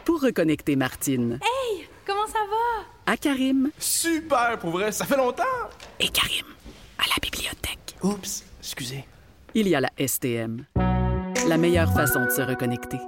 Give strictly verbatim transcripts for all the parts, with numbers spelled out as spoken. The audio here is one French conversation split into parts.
pour reconnecter Martine. Hey, comment ça va? À Karim. Super, pour vrai, ça fait longtemps! Et Karim, à la bibliothèque. Oups, excusez. Il y a la S T M. La meilleure façon de se reconnecter.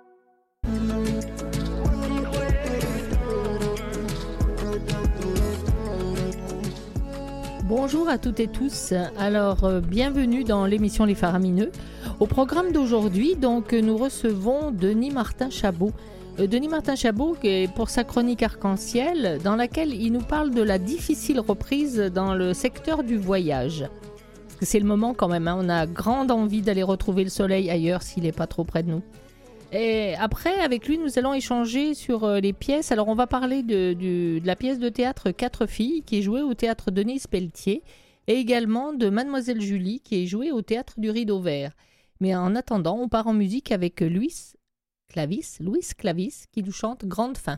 Bonjour à toutes et tous. Alors, euh, bienvenue dans l'émission Les Faramineux. Au programme d'aujourd'hui, donc, nous recevons Denis Martin-Chabot. Euh, Denis Martin-Chabot pour sa chronique Arc-en-Ciel, dans laquelle il nous parle de la difficile reprise dans le secteur du voyage. Parce que c'est le moment quand même, hein, on a grande envie d'aller retrouver le soleil ailleurs s'il n'est pas trop près de nous. Et après, avec lui, nous allons échanger sur euh, les pièces. Alors, on va parler de, du, de la pièce de théâtre Quatre filles, qui est jouée au théâtre Denise Pelletier, et également de Mademoiselle Julie, qui est jouée au théâtre du Rideau Vert. Mais en attendant, on part en musique avec Louis Clavis, Louis Clavis, qui nous chante Grande Fin.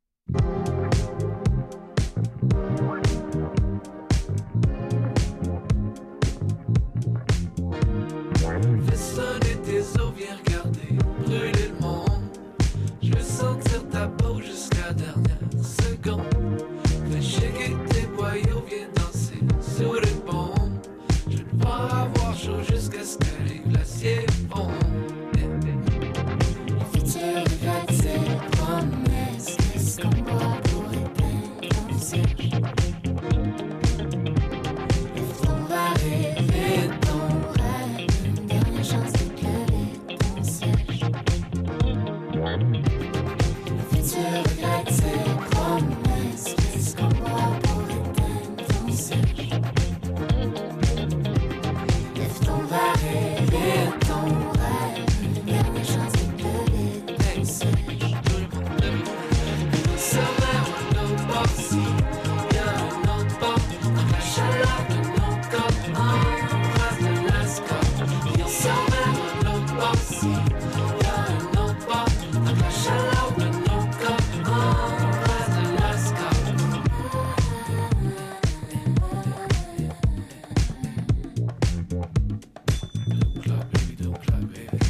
Fais sonner tes eaux, viens regarder, brûler le monde. Je veux sentir ta peau jusqu'à la dernière seconde. Fais shaker tes boyaux, viens danser sur les ponts. Je veux te voir avoir chaud jusqu'à ce que les glaciers fondent. Le futur regrette ses promesses, qu'est-ce qu'on boit pour éteindre ton siège. Lève ton verre et rêve ton rêve, une dernière chance d'éclairer ton siège. Le futur regrette ses promesses, qu'est-ce qu'on boit pour éteindre ton siège. Lève ton verre et rêve ton rêve, une dernière chance d'éclairer ton siège. Somewhere on nos bords, il y a un autre bord, dans la chaleur de nos corps, en face de l'escorte. Il y a somewhere on nos bords, il y a un autre bord, dans la chaleur de nos corps, en face de l'escorte. Don't clap, baby, don't clap, baby.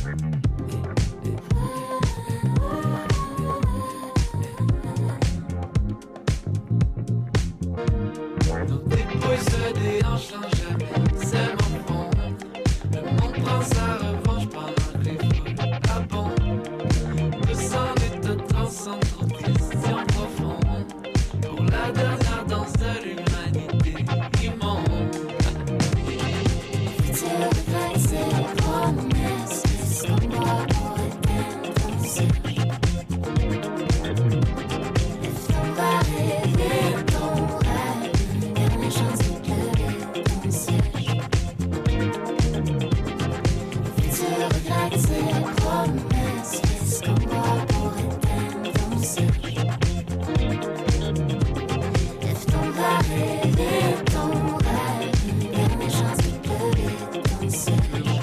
Nos dépouilles se déhanchent sans jamais seulement fondre. Le monde prend sa revanche pendant que les foules abondent. Le sang est transcende trop de questions profondes. Pour la dernière danse de l'humanité immonde. Le futur regrette ses promesses, qu'est-ce qu'on boit pour éteindre ton siège. Lève ton verre et rêve ton rêve, une dernière chance d'éclairer ton siège. Le futur regrette ses promesses, qu'est-ce qu'on boit pour éteindre ton siège. Lève ton verre et rêve ton rêve, une dernière chance d'éclairer ton siège.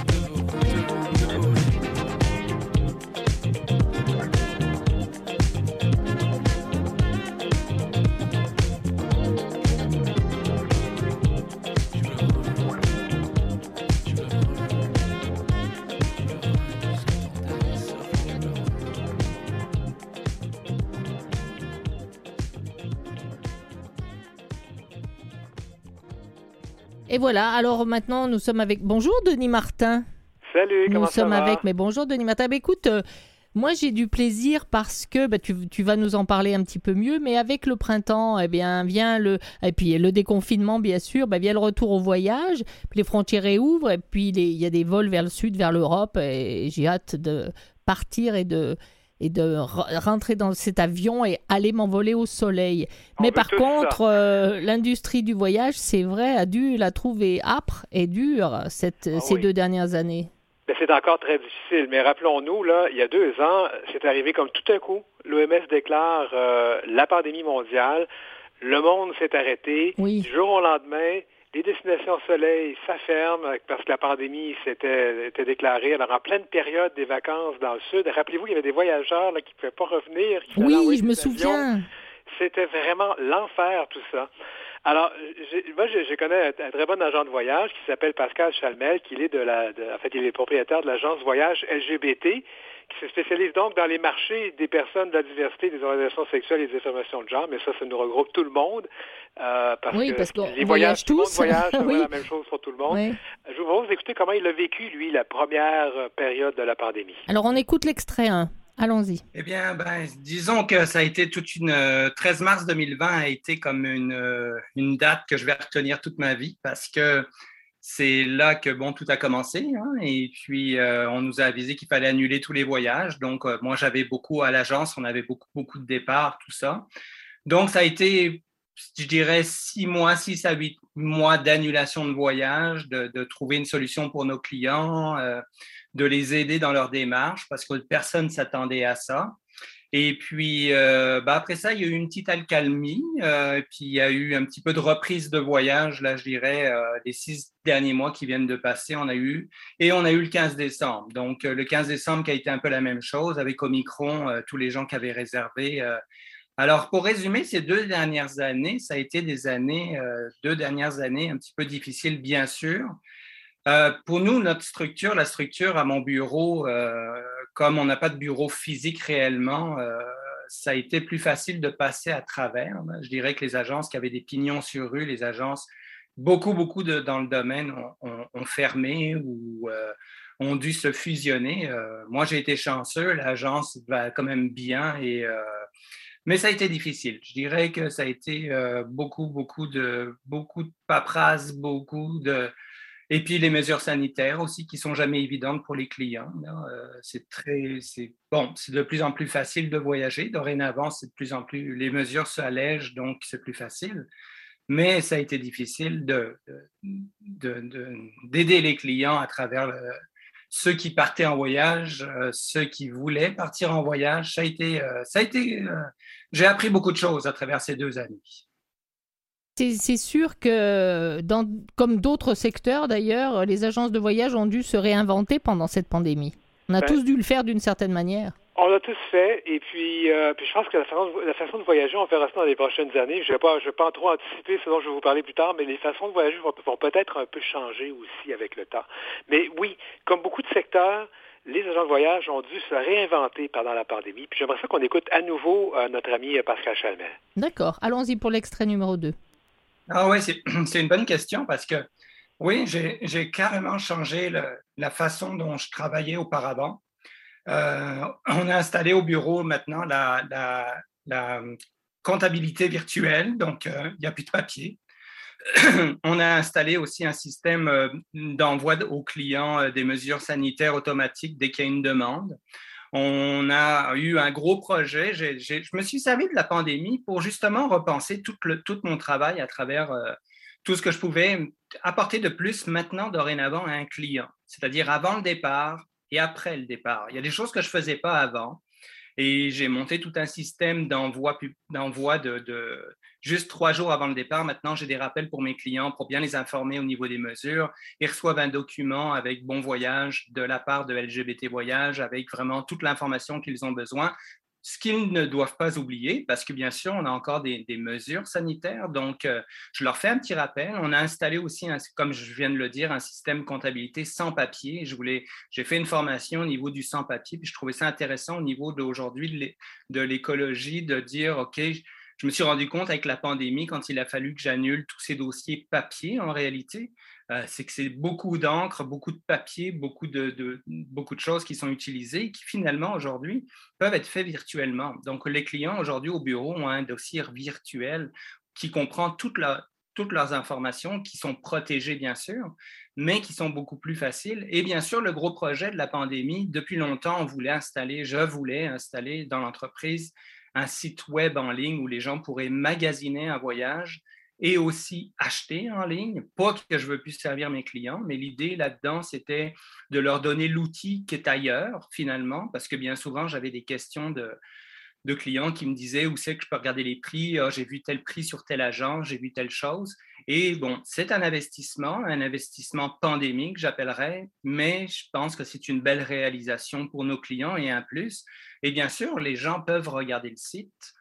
Et voilà, alors maintenant, nous sommes avec... Bonjour Denis Martin. Salut, comment Nous ça sommes va? avec... Mais bonjour Denis Martin. Bah, écoute, euh, moi j'ai du plaisir parce que bah, tu, tu vas nous en parler un petit peu mieux, mais avec le printemps, eh bien, vient le... Et puis le déconfinement, bien sûr, bah, vient le retour au voyage, puis les frontières réouvrent, et puis les- il y a des vols vers le sud, vers l'Europe, et j'ai hâte de partir et de... et de re- rentrer dans cet avion et aller m'envoler au soleil. On Mais veut par tous contre, ça. euh, l'industrie du voyage, c'est vrai, a dû la trouver âpre et dure cette, Ah ces oui. deux dernières années. Ben, c'est encore très difficile, mais rappelons-nous, là, il y a deux ans, c'est arrivé comme tout à coup. L'O M S déclare euh, la pandémie mondiale, le monde s'est arrêté. Oui. Du jour au lendemain, les destinations soleil s'afferment parce que la pandémie s'était était déclarée. Alors, en pleine période des vacances dans le sud, rappelez-vous qu'il y avait des voyageurs là, qui ne pouvaient pas revenir. Qui faisaient Oui, envoyer je me des avions. souviens. C'était vraiment l'enfer, tout ça. Alors, j'ai, moi, je, je connais un, un très bon agent de voyage qui s'appelle Pascal Chalmel, qui est de la, de, en fait, il est propriétaire de l'agence Voyage L G B T, qui se spécialise donc dans les marchés des personnes, de la diversité, des orientations sexuelles et des informations de genre, mais ça, ça nous regroupe tout le monde, euh, parce oui, que parce qu'on les voyage voyages, tout le monde tous. voyage, c'est Oui. la même chose pour tout le monde. Oui. Je vous propose d'écouter comment il a vécu, lui, la première période de la pandémie. Alors, on écoute l'extrait un. Allons-y. Eh bien, ben, disons que ça a été toute une... Euh, treize mars deux mille vingt a été comme une, euh, une date que je vais retenir toute ma vie parce que c'est là que, bon, tout a commencé. Hein, et puis, euh, on nous a avisé qu'il fallait annuler tous les voyages. Donc, euh, moi, j'avais beaucoup à l'agence, on avait beaucoup, beaucoup de départs, tout ça. Donc, ça a été, je dirais, six mois, six à huit mois d'annulation de voyage, de, de trouver une solution pour nos clients, euh, de les aider dans leur démarche parce que personne ne s'attendait à ça. Et puis, euh, ben après ça, il y a eu une petite accalmie, euh, puis il y a eu un petit peu de reprise de voyage, là, je dirais, euh, les six derniers mois qui viennent de passer, on a eu, et on a eu le quinze décembre. Donc, euh, le quinze décembre qui a été un peu la même chose avec Omicron, euh, tous les gens qui avaient réservé. Euh. Alors, pour résumer, ces deux dernières années, ça a été des années, euh, deux dernières années un petit peu difficiles, bien sûr. Euh, pour nous, notre structure, la structure à mon bureau, euh, comme on n'a pas de bureau physique réellement, euh, ça a été plus facile de passer à travers. Je dirais que les agences qui avaient des pignons sur rue, les agences, beaucoup, beaucoup de, dans le domaine ont, ont, ont fermé ou euh, ont dû se fusionner. Euh, moi, j'ai été chanceux, l'agence va quand même bien, et, euh, mais ça a été difficile. Je dirais que ça a été euh, beaucoup, beaucoup de, beaucoup de paperasse, beaucoup de... Et puis les mesures sanitaires aussi qui sont jamais évidentes pour les clients. Euh, c'est très, c'est bon, c'est de plus en plus facile de voyager. Dorénavant, c'est de plus en plus, les mesures s'allègent, donc c'est plus facile. Mais ça a été difficile de, de, de, d'aider les clients à travers le, ceux qui partaient en voyage, euh, ceux qui voulaient partir en voyage. Ça a été, euh, ça a été. Euh, j'ai appris beaucoup de choses à travers ces deux années. C'est, c'est sûr que, dans, comme d'autres secteurs d'ailleurs, les agences de voyage ont dû se réinventer pendant cette pandémie. On a ben, tous dû le faire d'une certaine manière. On l'a tous fait, et puis, euh, puis je pense que la façon, de, la façon de voyager, on verra ça dans les prochaines années. Je ne vais pas, je vais pas trop anticiper ce dont je vais vous parler plus tard, mais les façons de voyager vont, vont peut-être un peu changer aussi avec le temps. Mais oui, comme beaucoup de secteurs, les agents de voyage ont dû se réinventer pendant la pandémie. Puis j'aimerais ça qu'on écoute à nouveau euh, notre ami Pascal Chalmet. D'accord. Allons-y pour l'extrait numéro deux. Ah oui, c'est, c'est une bonne question parce que, oui, j'ai, j'ai carrément changé le, la façon dont je travaillais auparavant. Euh, on a installé au bureau maintenant la, la, la comptabilité virtuelle, donc euh, il n'y a plus de papier. On a installé aussi un système euh, d'envoi aux clients euh, des mesures sanitaires automatiques dès qu'il y a une demande. On a eu un gros projet. J'ai, j'ai, je me suis servi de la pandémie pour justement repenser tout, le, tout mon travail à travers euh, tout ce que je pouvais apporter de plus maintenant, dorénavant, à un client. C'est-à-dire avant le départ et après le départ. Il y a des choses que je ne faisais pas avant. Et j'ai monté tout un système d'envoi, d'envoi de, de juste trois jours avant le départ. Maintenant, j'ai des rappels pour mes clients pour bien les informer au niveau des mesures. Ils reçoivent un document avec bon voyage de la part de L G B T Voyage, avec vraiment toute l'information qu'ils ont besoin. Ce qu'ils ne doivent pas oublier, parce que bien sûr, on a encore des, des mesures sanitaires. Donc, euh, je leur fais un petit rappel. On a installé aussi, un, comme je viens de le dire, un système comptabilité sans papier. Je voulais, j'ai fait une formation au niveau du sans papier, puis je trouvais ça intéressant au niveau d'aujourd'hui de, l'é, de l'écologie, de dire, OK, je me suis rendu compte avec la pandémie, quand il a fallu que j'annule tous ces dossiers papier, en réalité, euh, c'est que c'est beaucoup d'encre, beaucoup de papier, beaucoup de, de, beaucoup de choses qui sont utilisées et qui finalement aujourd'hui peuvent être faites virtuellement. Donc les clients aujourd'hui au bureau ont un dossier virtuel qui comprend toute leur, toutes leurs informations, qui sont protégées bien sûr, mais qui sont beaucoup plus faciles. Et bien sûr, le gros projet de la pandémie, depuis longtemps, on voulait installer, je voulais installer dans l'entreprise un site web en ligne où les gens pourraient magasiner un voyage et aussi acheter en ligne. Pas que je ne veux plus servir mes clients, mais l'idée là-dedans, c'était de leur donner l'outil qui est ailleurs, finalement, parce que bien souvent, j'avais des questions de, de clients qui me disaient où c'est que je peux regarder les prix, oh, j'ai vu tel prix sur telle agence, j'ai vu telle chose. Et bon, c'est un investissement, un investissement pandémique, j'appellerais, mais je pense que c'est une belle réalisation pour nos clients et un plus. Et bien sûr, les gens peuvent regarder le site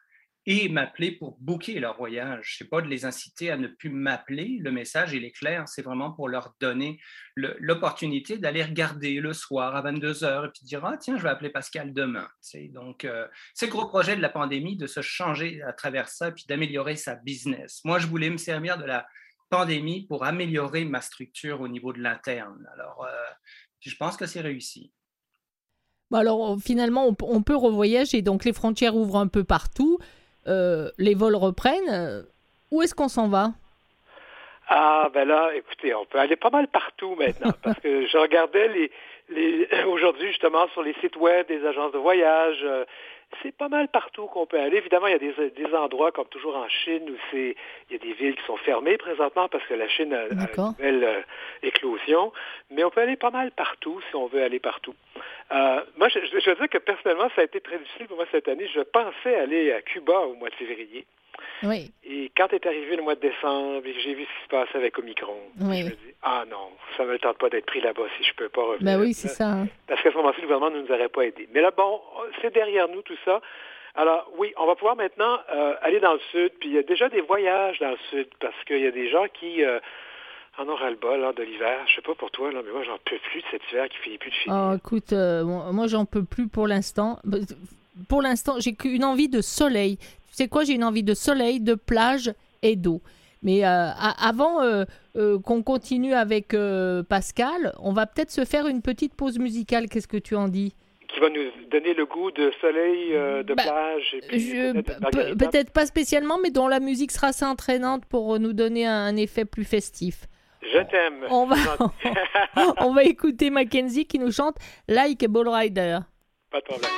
et m'appeler pour booker leur voyage. Ce n'est pas de les inciter à ne plus m'appeler. Le message, il est clair, c'est vraiment pour leur donner le, l'opportunité d'aller regarder le soir à vingt-deux heures et puis dire « Ah, tiens, je vais appeler Pascal demain. » Donc, euh, c'est le gros projet de la pandémie, de se changer à travers ça puis d'améliorer sa business. Moi, je voulais me servir de la pandémie pour améliorer ma structure au niveau de l'interne. Alors, euh, je pense que c'est réussi. Bon alors, finalement, on, on peut revoyager. Donc, les frontières ouvrent un peu partout. Euh, les vols reprennent. Euh, où est-ce qu'on s'en va? Ah, ben là, écoutez, on peut aller pas mal partout maintenant, parce que je regardais les, les aujourd'hui, justement, sur les sites web des agences de voyage, euh, c'est pas mal partout qu'on peut aller. Évidemment, il y a des, des endroits, comme toujours en Chine, où c'est, il y a des villes qui sont fermées présentement, parce que la Chine a, a une nouvelle euh, éclosion, mais on peut aller pas mal partout, si on veut aller partout. Euh, moi, je, je, je veux dire que personnellement, ça a été très difficile pour moi cette année. Je pensais aller à Cuba au mois de février. Oui. Et quand est arrivé le mois de décembre et que j'ai vu ce qui se passait avec Omicron, oui. je me dis, ah non, ça ne me tente pas d'être pris là-bas si je ne peux pas revenir. Ben oui, c'est ça. Hein. Parce qu'à ce moment-ci, le gouvernement ne nous aurait pas aidés. Mais là, bon, c'est derrière nous tout ça. Alors oui, on va pouvoir maintenant euh, aller dans le sud. Puis il y a déjà des voyages dans le sud parce qu'il y a des gens qui... Euh, en ont ras-le-bol hein, de l'hiver. Je sais pas pour toi, là, mais moi, j'en peux plus de cet hiver qui finit plus de finir. Oh, écoute, euh, moi, j'en peux plus pour l'instant. Pour l'instant, j'ai qu'une envie de soleil. Tu sais quoi? J'ai une envie de soleil, de plage et d'eau. Mais euh, avant euh, euh, qu'on continue avec euh, Pascal, on va peut-être se faire une petite pause musicale. Qu'est-ce que tu en dis? Qui va nous donner le goût de soleil, euh, de bah, plage. Et puis je, peut-être, peut-être pas spécialement, mais dont la musique sera assez entraînante pour nous donner un, un effet plus festif. Je t'aime. On va, on va écouter Mackenzie qui nous chante Like a Ball Rider. Pas de problème.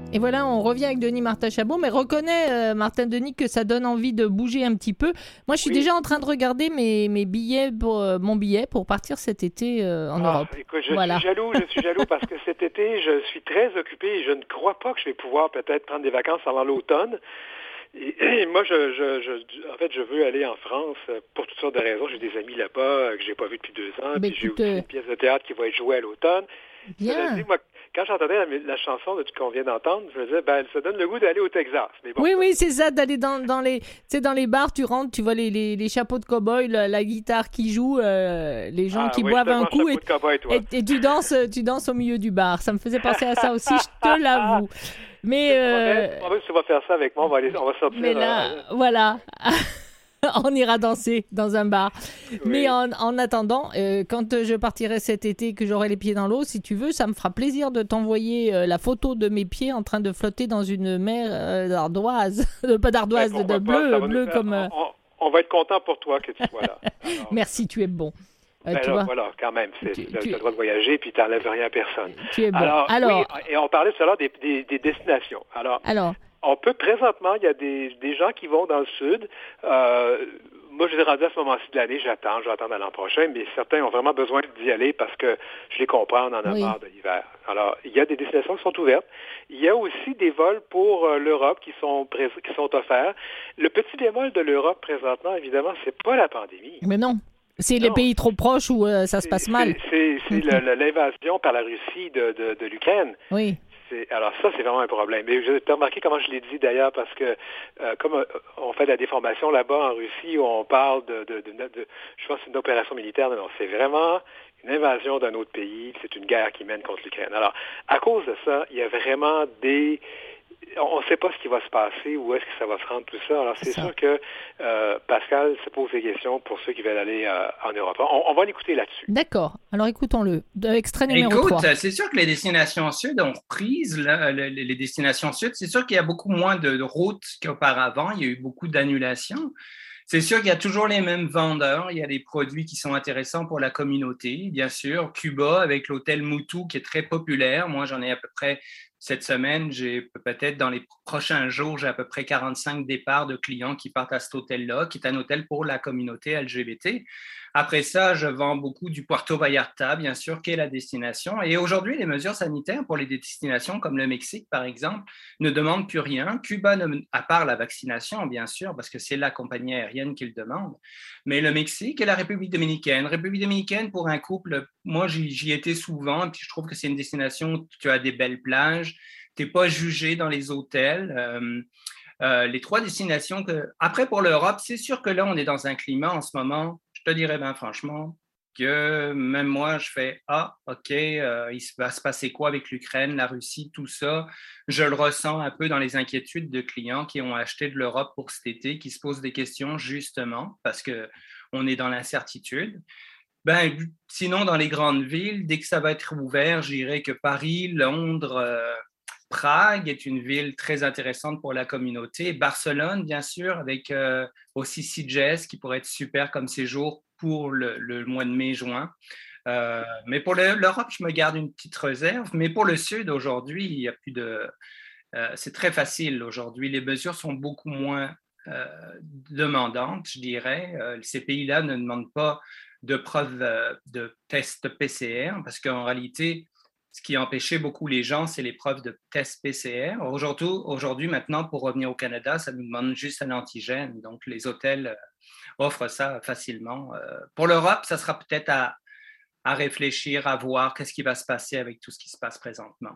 Et voilà, on revient avec Denis Martin Chabot, mais reconnais, euh, Martin Denis, que ça donne envie de bouger un petit peu. Moi, je suis oui. déjà en train de regarder mes, mes billets pour, euh, mon billet pour partir cet été euh, en ah, Europe. Écoute, je voilà. suis jaloux, je suis jaloux parce que cet été, je suis très occupé et je ne crois pas que je vais pouvoir peut-être prendre des vacances avant l'automne. Et, et moi, je, je, je, en fait, je veux aller en France pour toutes sortes de raisons. J'ai des amis là-bas que j'ai pas vus depuis deux ans. Mais puis j'ai te... aussi une pièce de théâtre qui va être jouée à l'automne. Bien. Dit, moi, quand j'entendais la, la chanson qu'on vient d'entendre, je me disais, ben, ça donne le goût d'aller au Texas. Mais bon, oui, oui, c'est ça, d'aller dans, dans les, tu sais, dans les bars, tu rentres, tu vois les, les, les chapeaux de cow-boy, la, la guitare qui joue, euh, les gens ah, qui oui, boivent un coup, et, cow-boy, toi. et, et tu danses, tu danses au milieu du bar. Ça me faisait penser à ça aussi, je te l'avoue. Mais euh... tu vas faire ça avec moi, on va aller, on va sortir. Mais là, euh... voilà. On ira danser dans un bar. Oui. Mais en, en attendant, euh, quand je partirai cet été, que j'aurai les pieds dans l'eau, si tu veux, ça me fera plaisir de t'envoyer euh, la photo de mes pieds en train de flotter dans une mer euh, d'ardoise. Pas d'ardoise, ouais, de, de bleu, bleu faire, comme... On, on, on va être content pour toi que tu sois là. Alors... Merci, tu es bon. Euh, ben tu là, vois? Voilà, quand même, tu as tu... le droit de voyager puis tu n'enlèves rien à personne. Tu es bon. Alors, Alors... Oui, et on parlait tout à l'heure des, des, des destinations. Alors, Alors... on peut présentement, il y a des, des gens qui vont dans le sud. Euh, moi, je les ai rendus à ce moment-ci de l'année, j'attends, j'attends à l'an prochain, mais certains ont vraiment besoin d'y aller parce que je les comprends, on en a oui. marre de l'hiver. Alors, il y a des destinations qui sont ouvertes. Il y a aussi des vols pour euh, l'Europe qui sont pré- qui sont offerts. Le petit bémol de l'Europe présentement, évidemment, c'est pas la pandémie. Mais non. C'est non, les pays trop proches où euh, ça se passe mal. C'est, c'est, c'est le, le, l'invasion par la Russie de, de, de l'Ukraine. Oui. C'est, alors ça, c'est vraiment un problème. Mais vous avez remarqué comment je l'ai dit d'ailleurs, parce que euh, comme euh, on fait de la déformation là-bas en Russie, où on parle de, de, de, de, de je pense que c'est une opération militaire, non, c'est vraiment une invasion d'un autre pays, c'est une guerre qui mène contre l'Ukraine. Alors, à cause de ça, il y a vraiment des... On ne sait pas ce qui va se passer, où est-ce que ça va se rendre, tout ça. Alors, c'est, c'est sûr que euh, Pascal se pose des questions pour ceux qui veulent aller euh, en Europe. On, on va l'écouter là-dessus. D'accord. Alors, écoutons-le. Extrait numéro Écoute, trois. C'est sûr que les destinations sud ont reprise. Là, les, les destinations sud, c'est sûr qu'il y a beaucoup moins de, de routes qu'auparavant. Il y a eu beaucoup d'annulations. C'est sûr qu'il y a toujours les mêmes vendeurs. Il y a des produits qui sont intéressants pour la communauté, bien sûr. Cuba, avec l'hôtel Moutou, qui est très populaire. Moi, j'en ai à peu près... Cette semaine, j'ai peut-être dans les prochains jours, j'ai à peu près quarante-cinq départs de clients qui partent à cet hôtel-là, qui est un hôtel pour la communauté L G B T. Après ça, je vends beaucoup du Puerto Vallarta, bien sûr, qui est la destination. Et aujourd'hui, les mesures sanitaires pour les destinations comme le Mexique, par exemple, ne demandent plus rien. Cuba, ne, à part la vaccination, bien sûr, parce que c'est la compagnie aérienne qui le demande. Mais le Mexique et la République dominicaine. République dominicaine, pour un couple, moi, j'y, j'y étais souvent, et puis je trouve que c'est une destination où tu as des belles plages, tu n'es pas jugé dans les hôtels. Euh, euh, les trois destinations que... Après, pour l'Europe, c'est sûr que là, on est dans un climat en ce moment, je te dirais bien franchement, que même moi, je fais « Ah, OK, euh, il va se passer quoi avec l'Ukraine, la Russie, tout ça? » Je le ressens un peu dans les inquiétudes de clients qui ont acheté de l'Europe pour cet été, qui se posent des questions justement parce qu'on est dans l'incertitude. Ben, sinon, dans les grandes villes, dès que ça va être ouvert, je dirais que Paris, Londres, euh, Prague est une ville très intéressante pour la communauté. Barcelone, bien sûr, avec euh, aussi Sitges, qui pourrait être super comme séjour pour le, le mois de mai-juin. Euh, mais pour le, l'Europe, je me garde une petite réserve. Mais pour le Sud, aujourd'hui, il y a plus de... Euh, c'est très facile aujourd'hui. Les mesures sont beaucoup moins euh, demandantes, je dirais. Euh, ces pays-là ne demandent pas de preuves euh, de tests P C R parce qu'en réalité, ce qui empêchait beaucoup les gens, c'est l'épreuve de test P C R. Aujourd'hui, aujourd'hui, maintenant, pour revenir au Canada, ça nous demande juste un antigène. Donc, les hôtels offrent ça facilement. Pour l'Europe, ça sera peut-être à, à réfléchir, à voir qu'est-ce qui va se passer avec tout ce qui se passe présentement.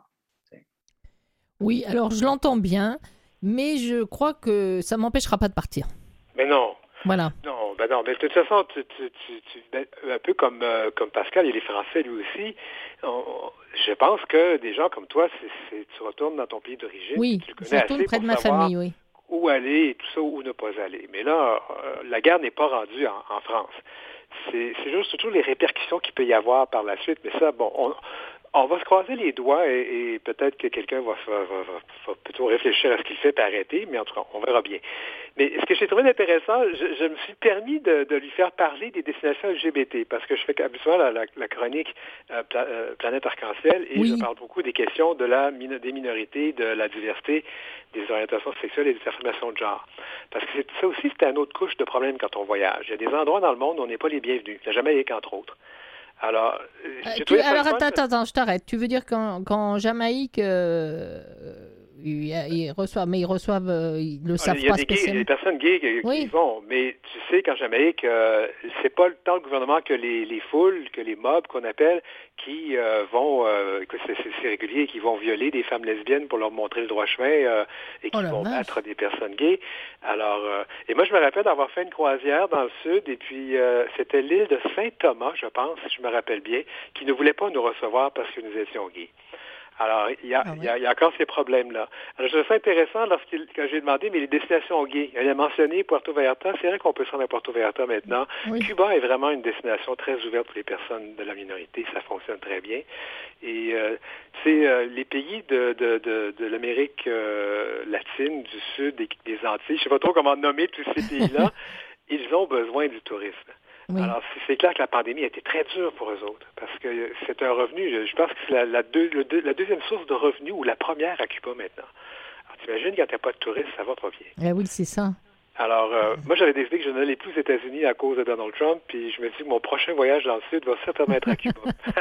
Oui, alors je l'entends bien, mais je crois que ça ne m'empêchera pas de partir. Mais non. Voilà. Non, ben non, mais de toute façon, tu, tu, tu, tu, ben, un peu comme, euh, comme Pascal et les Français, lui aussi, on, je pense que des gens comme toi, c'est, c'est, tu retournes dans ton pays d'origine. Oui, tu le connais je retourne assez près de pour ma savoir famille, oui. Où aller et tout ça, où ne pas aller. Mais là, euh, la guerre n'est pas rendue en, en France. C'est, c'est juste surtout les répercussions qu'il peut y avoir par la suite. Mais ça, bon, on, on va se croiser les doigts et, et peut-être que quelqu'un va, va, va, va plutôt réfléchir à ce qu'il fait et arrêter, mais en tout cas, on verra bien. Mais ce que j'ai trouvé intéressant, je, je me suis permis de, de lui faire parler des destinations L G B T, parce que je fais habituellement la, la, la chronique euh, pla, euh, Planète Arc-en-Ciel, et oui. je parle beaucoup des questions de la, des minorités, de la diversité, des orientations sexuelles et des affirmations de genre. Parce que c'est, ça aussi, c'était une autre couche de problème quand on voyage. Il y a des endroits dans le monde où on n'est pas les bienvenus, la Jamaïque entre autres. Alors, euh, tu, alors attends, attends, attends, je t'arrête. Tu veux dire qu'en, qu'en Jamaïque, euh, ils, ils reçoivent, mais ils reçoivent, euh, ils le savent pas spécialement. Il y a des personnes gays qui, oui. qui vont, mais tu sais qu'en Jamaïque, euh, c'est pas le temps le gouvernement que les, les foules, que les mobs qu'on appelle, qui euh, vont, euh, que c'est, c'est, c'est régulier, qui vont violer des femmes lesbiennes pour leur montrer le droit chemin euh, et qui oh vont vache. battre des personnes gays. Alors, euh, et moi je me rappelle d'avoir fait une croisière dans le sud et puis euh, c'était l'île de Saint-Thomas, je pense, si je me rappelle bien, qui ne voulait pas nous recevoir parce que nous étions gays. Alors, il y a, ah ouais. il y a, il y a encore ces problèmes-là. Alors, je trouve ça intéressant lorsqu'il, quand j'ai demandé, mais les destinations gays, il a mentionné Puerto Vallarta, c'est vrai qu'on peut se rendre à Puerto Vallarta maintenant. Oui. Cuba est vraiment une destination très ouverte pour les personnes de la minorité, ça fonctionne très bien. Et euh, c'est euh, les pays de, de, de, de l'Amérique euh, latine, du Sud, des, des Antilles, je ne sais pas trop comment nommer tous ces pays-là, ils ont besoin du tourisme. Oui. Alors, c'est clair que la pandémie a été très dure pour eux autres, parce que c'est un revenu, je pense que c'est la, la, deux, le deux, la deuxième source de revenus, ou la première à Cuba maintenant. Alors, t'imagines, quand t'as pas de touristes, ça va pas bien. Eh oui, c'est ça. Alors, euh, moi, j'avais décidé que je n'allais plus aux États-Unis à cause de Donald Trump, puis je me dis que mon prochain voyage dans le Sud va certainement être à Cuba.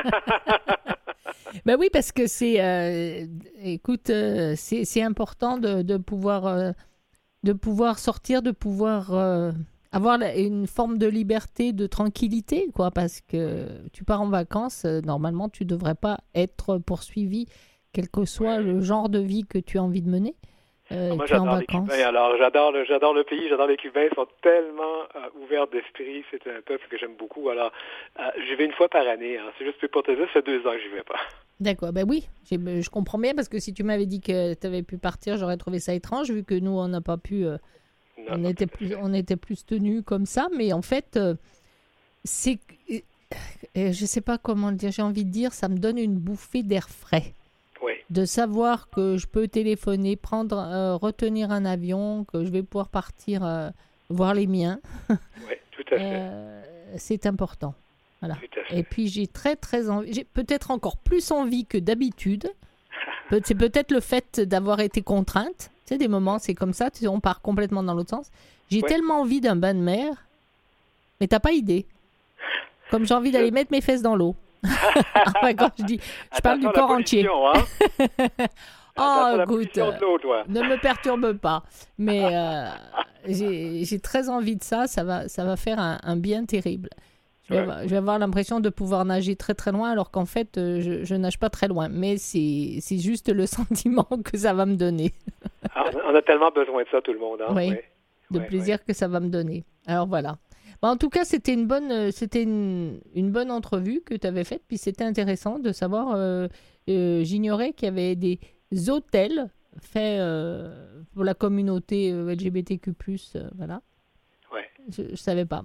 Ben oui, parce que c'est, euh, écoute, euh, c'est, c'est important de, de pouvoir, euh, de pouvoir sortir, de pouvoir... Euh, avoir une forme de liberté, de tranquillité, quoi, parce que tu pars en vacances, euh, normalement, tu ne devrais pas être poursuivi, quel que soit ouais. le genre de vie que tu as envie de mener. Euh, Moi, j'adore les Cubains. Alors, j'adore le, j'adore le pays, j'adore les Cubains. Ils sont tellement euh, ouverts d'esprit. C'est un peuple que j'aime beaucoup. Alors, euh, j'y vais une fois par année. Hein. C'est juste pour te dire, ça fait deux ans que j'y vais pas. D'accord, ben oui, j'ai, je comprends bien, parce que si tu m'avais dit que tu avais pu partir, j'aurais trouvé ça étrange, vu que nous, on n'a pas pu... Euh, Non, on, était plus, on était plus tenus comme ça, mais en fait, euh, c'est, euh, je ne sais pas comment le dire, j'ai envie de dire, ça me donne une bouffée d'air frais. Oui. De savoir que je peux téléphoner, prendre, euh, retenir un avion, que je vais pouvoir partir euh, voir les miens. Oui, tout à fait. Euh, c'est important. Voilà. Tout à fait. Et puis, j'ai très, très envie, j'ai peut-être encore plus envie que d'habitude. C'est peut-être le fait d'avoir été contrainte. Tu sais, des moments, c'est comme ça, on part complètement dans l'autre sens. J'ai ouais. tellement envie d'un bain de mer, mais t'as pas idée. Comme j'ai envie d'aller je... mettre mes fesses dans l'eau. Enfin, quand je dis, je Attention parle du corps entier. Hein? Oh, écoute, euh, ne me perturbe pas. Mais euh, j'ai, j'ai très envie de ça. Ça va, ça va faire un, un bien terrible. Je vais, ouais. je vais avoir l'impression de pouvoir nager très très loin, alors qu'en fait, je, je nage pas très loin. Mais c'est, c'est juste le sentiment que ça va me donner. Alors, on a tellement besoin de ça, tout le monde. Hein? Oui, ouais. de ouais, plaisir ouais. que ça va me donner. Alors voilà. Bon, en tout cas, c'était une bonne, c'était une, une bonne entrevue que tu avais faite. Puis c'était intéressant de savoir, euh, euh, j'ignorais qu'il y avait des hôtels faits euh, pour la communauté euh, L G B T Q plus, euh, voilà. Ouais. Je ne savais pas.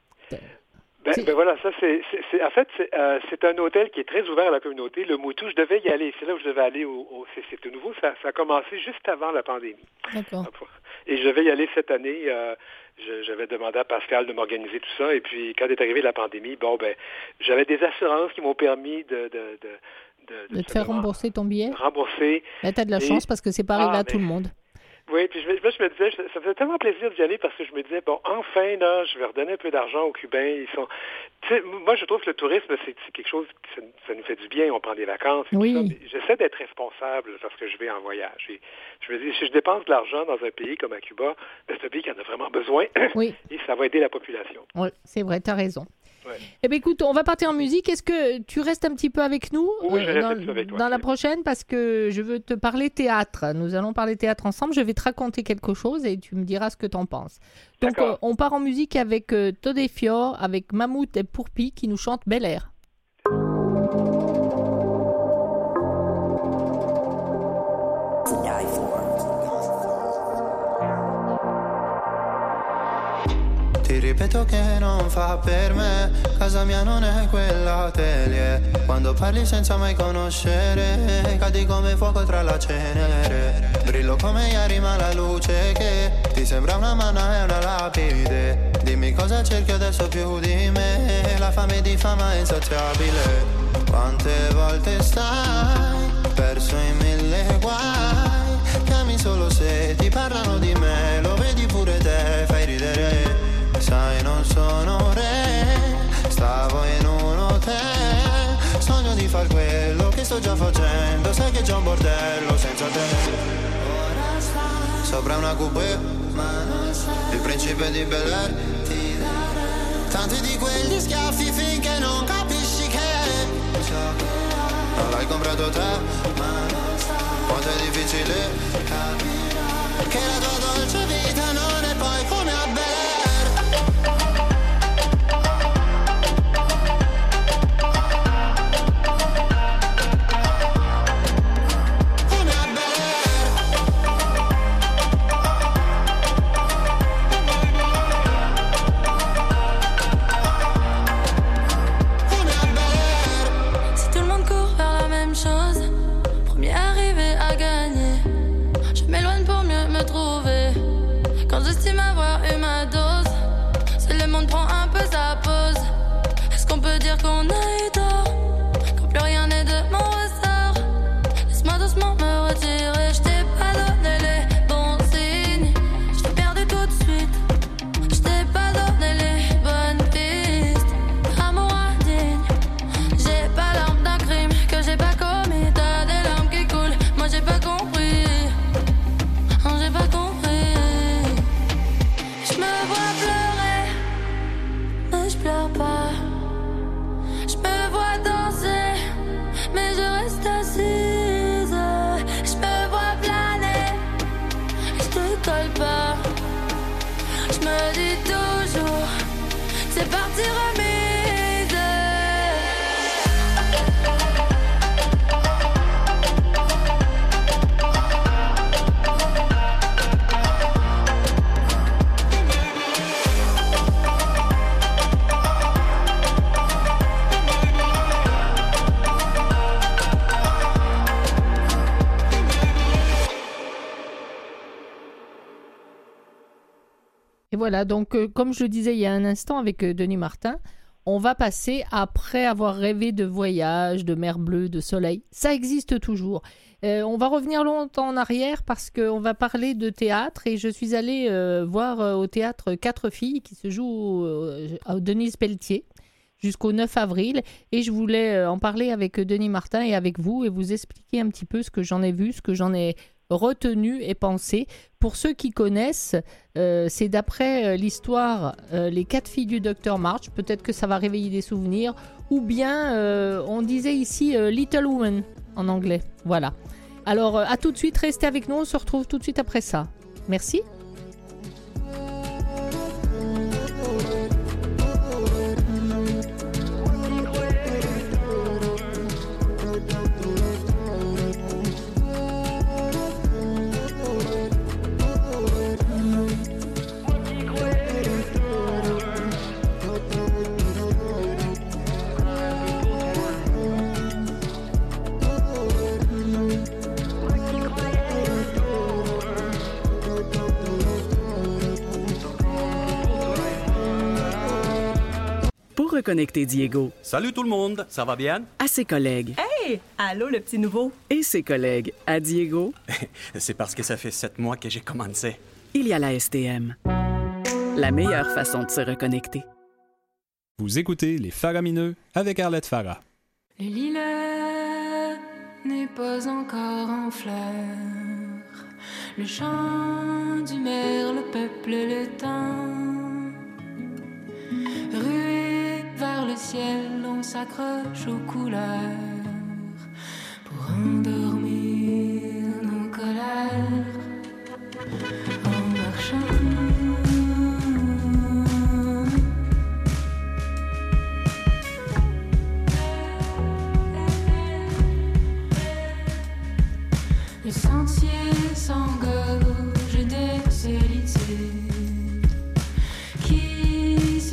Ben, ben voilà, ça c'est, c'est, c'est en fait c'est, euh, c'est un hôtel qui est très ouvert à la communauté. Le Moutou, je devais y aller. C'est là où je devais aller. Au, au c'est, c'est tout nouveau. Ça, ça a commencé juste avant la pandémie. D'accord. Et je devais y aller cette année. Euh, je, j'avais demandé à Pascal de m'organiser tout ça. Et puis quand est arrivée la pandémie, bon ben j'avais des assurances qui m'ont permis de de de de, de, de te faire rembourser ton billet. Rembourser. Là, t'as de la et... chance parce que c'est pas arrivé ah, à mais... tout le monde. Oui, puis je, moi, je me disais, ça me faisait tellement plaisir d'y aller parce que je me disais, bon, enfin, là, je vais redonner un peu d'argent aux Cubains. Ils sont, tu sais, moi, je trouve que le tourisme, c'est, c'est quelque chose, ça, ça nous fait du bien, on prend des vacances. Et oui. tout ça, mais j'essaie d'être responsable lorsque je vais en voyage. Et je me dis, si je dépense de l'argent dans un pays comme à Cuba, ben, c'est un pays qui en a vraiment besoin. Oui. Et ça va aider la population. Oui, c'est vrai, tu as raison. Ouais. Eh bien, écoute, on va partir en musique. Est-ce que tu restes un petit peu avec nous oui, je euh, reste dans, un peu avec toi, dans la prochaine? Parce que je veux te parler théâtre. Nous allons parler théâtre ensemble. Je vais te raconter quelque chose et tu me diras ce que tu en penses. Donc, euh, on part en musique avec euh, Todd et Fior, avec Mammouth et Pourpi qui nous chantent Bel Air. Ti detto che non fa per me. Casa mia non è quella tele. Quando parli senza mai conoscere, cadi come fuoco tra la cenere. Brillo come ieri ma la luce che ti sembra una mano è una lapide. Dimmi cosa cerchi adesso più di me. La fame di fama è insaziabile. Quante volte stai perso in mille guai. Chiami solo se ti parlano di me. Lo vedi pure te, fai ridere. Sai non sono re, stavo in un hotel. Sogno di far quello che sto già facendo. Sai che c'è un bordello senza te. Ora stai sopra una coupé, ma non sei il principe di Bel Air. Ti darei tanti di quegli schiaffi finché non capisci che non l'hai comprato te, ma non sai quanto è difficile capire che la tua dolce vita non è poi come a Bel Air. Qu'on a eu tort, quand plus rien n'est de mon ressort. Laisse-moi doucement me retirer. Je t'ai pas donné les bons signes. Je t'ai perdu tout de suite. Je t'ai pas donné les bonnes pistes. Amour indigne. J'ai pas l'arme d'un crime que j'ai pas commis. T'as des larmes qui coulent. Moi j'ai pas compris. Non, j'ai pas compris. Je me vois pleurer, mais je pleure pas. Mais je reste assise. Je me vois planer. Je te colle pas. Je me dis toujours c'est parti remise. Et voilà, donc euh, comme je le disais il y a un instant avec euh, Denis Martin, on va passer, après avoir rêvé de voyage, de mer bleue, de soleil, ça existe toujours. Euh, on va revenir longtemps en arrière parce qu'on va parler de théâtre et je suis allée euh, voir euh, au théâtre Quatre filles qui se joue euh, à Denise Pelletier jusqu'au neuf avril et je voulais euh, en parler avec Denis Martin et avec vous et vous expliquer un petit peu ce que j'en ai vu, ce que j'en ai retenu et pensé. Pour ceux qui connaissent, euh, c'est d'après euh, l'histoire euh, Les Quatre filles du docteur March. Peut-être que ça va réveiller des souvenirs. Ou bien, euh, on disait ici euh, Little Woman en anglais. Voilà. Alors, euh, à tout de suite. Restez avec nous. On se retrouve tout de suite après ça. Merci. Reconnecter Diego. Salut tout le monde, ça va bien? À ses collègues. Hey! Allô, le petit nouveau? Et ses collègues à Diego. C'est parce que ça fait sept mois que j'ai commencé. Il y a la S T M. La meilleure façon de se reconnecter. Vous écoutez Les Faramineux avec Arlette Farah. Le lilas n'est pas encore en fleurs. Le chant du merle peuple le temps. Ruée vers le ciel, on s'accroche aux couleurs pour endormir nos colères en marchant. Le sentier s'engorge de solitude qui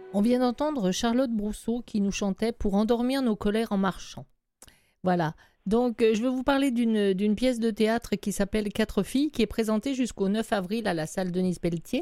On vient d'entendre Charlotte Brousseau qui nous chantait « Pour endormir nos colères en marchant ». Voilà. Donc, euh, je vais vous parler d'une, d'une pièce de théâtre qui s'appelle « Quatre filles » qui est présentée jusqu'au neuf avril à la salle Denise Pelletier.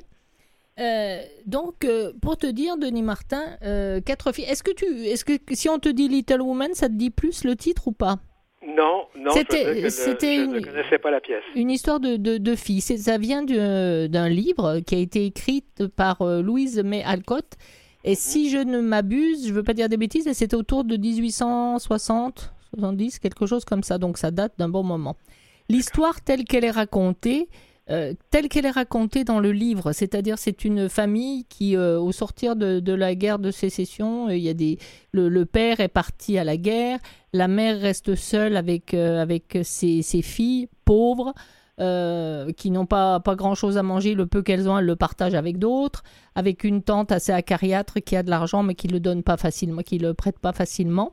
Euh, donc, euh, pour te dire, Denis Martin, euh, Quatre filles, est-ce que tu, est-ce que si on te dit Little Woman, ça te dit plus le titre ou pas ? Non, non, c'était, je, le, c'était je une, ne connaissais pas la pièce. Une histoire de, de, de filles. C'est, ça vient de, d'un livre qui a été écrit par euh, Louise May Alcott. Et mm-hmm. si je ne m'abuse, je ne veux pas dire des bêtises, mais c'était autour de dix-huit cent soixante, soixante-dix, quelque chose comme ça. Donc ça date d'un bon moment. L'histoire telle qu'elle est racontée, euh, telle qu'elle est racontée dans le livre, c'est-à-dire c'est une famille qui, euh, au sortir de, de la guerre de sécession, il y a des, le, le père est parti à la guerre, la mère reste seule avec, euh, avec ses, ses filles pauvres, euh, qui n'ont pas, pas grand-chose à manger, le peu qu'elles ont, elles le partagent avec d'autres, avec une tante assez acariâtre qui a de l'argent mais qui ne le donne pas facilement, qui le prête pas facilement.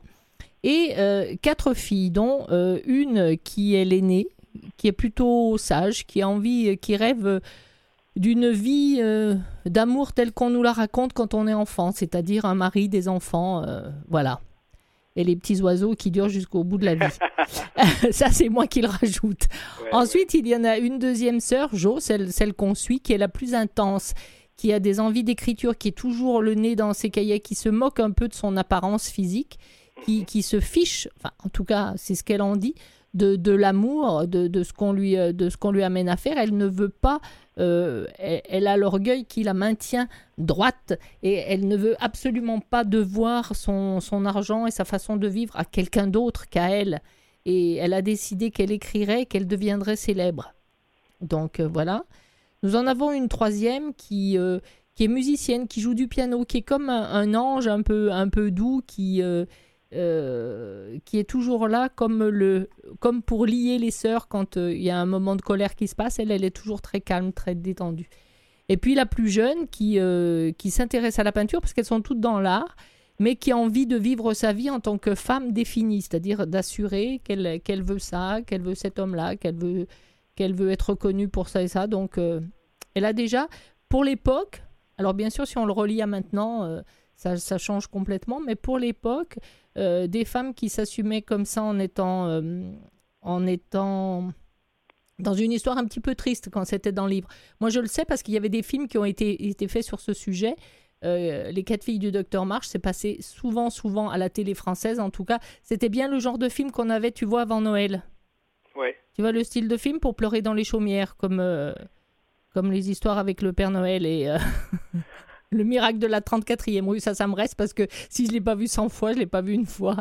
Et euh, quatre filles, dont euh, une qui est l'aînée, qui est plutôt sage, qui a envie, qui rêve d'une vie euh, d'amour telle qu'on nous la raconte quand on est enfant, c'est-à-dire un mari, des enfants, euh, voilà. Et les petits oiseaux qui durent jusqu'au bout de la vie. Ça, c'est moi qui le rajoute. Ouais, Ensuite, ouais. il y en a une deuxième sœur, Jo, celle, celle qu'on suit, qui est la plus intense, qui a des envies d'écriture, qui est toujours le nez dans ses cahiers, qui se moque un peu de son apparence physique, qui, qui se fiche, enfin, en tout cas, c'est ce qu'elle en dit, de, de l'amour, de, de, ce qu'on lui, de ce qu'on lui amène à faire. Elle ne veut pas, euh, elle, elle a l'orgueil qui la maintient droite et elle ne veut absolument pas devoir son, son argent et sa façon de vivre à quelqu'un d'autre qu'à elle. Et elle a décidé qu'elle écrirait, qu'elle deviendrait célèbre. Donc euh, voilà. Nous en avons une troisième qui, euh, qui est musicienne, qui joue du piano, qui est comme un, un ange un peu, un peu doux, qui... Euh, Euh, qui est toujours là comme, le, comme pour lier les sœurs quand il euh, y a un moment de colère qui se passe. Elle, elle est toujours très calme, très détendue. Et puis la plus jeune qui, euh, qui s'intéresse à la peinture parce qu'elles sont toutes dans l'art, mais qui a envie de vivre sa vie en tant que femme définie, c'est-à-dire d'assurer qu'elle, qu'elle veut ça, qu'elle veut cet homme-là, qu'elle veut, qu'elle veut être reconnue pour ça et ça. Donc euh, elle a déjà, pour l'époque, alors bien sûr si on le relie à maintenant, euh, ça, ça change complètement, mais pour l'époque, Euh, des femmes qui s'assumaient comme ça en étant, euh, en étant dans une histoire un petit peu triste quand c'était dans le livre. Moi, je le sais parce qu'il y avait des films qui ont été, été faits sur ce sujet. Euh, Les Quatre filles du docteur March, c'est passé souvent, souvent à la télé française. En tout cas, c'était bien le genre de film qu'on avait, tu vois, avant Noël. Ouais. Tu vois, le style de film pour pleurer dans les chaumières, comme, euh, comme les histoires avec le Père Noël et... Euh... Le miracle de la trente-quatrième rue, ça, ça me reste parce que si je ne l'ai pas vu cent fois, je ne l'ai pas vu une fois.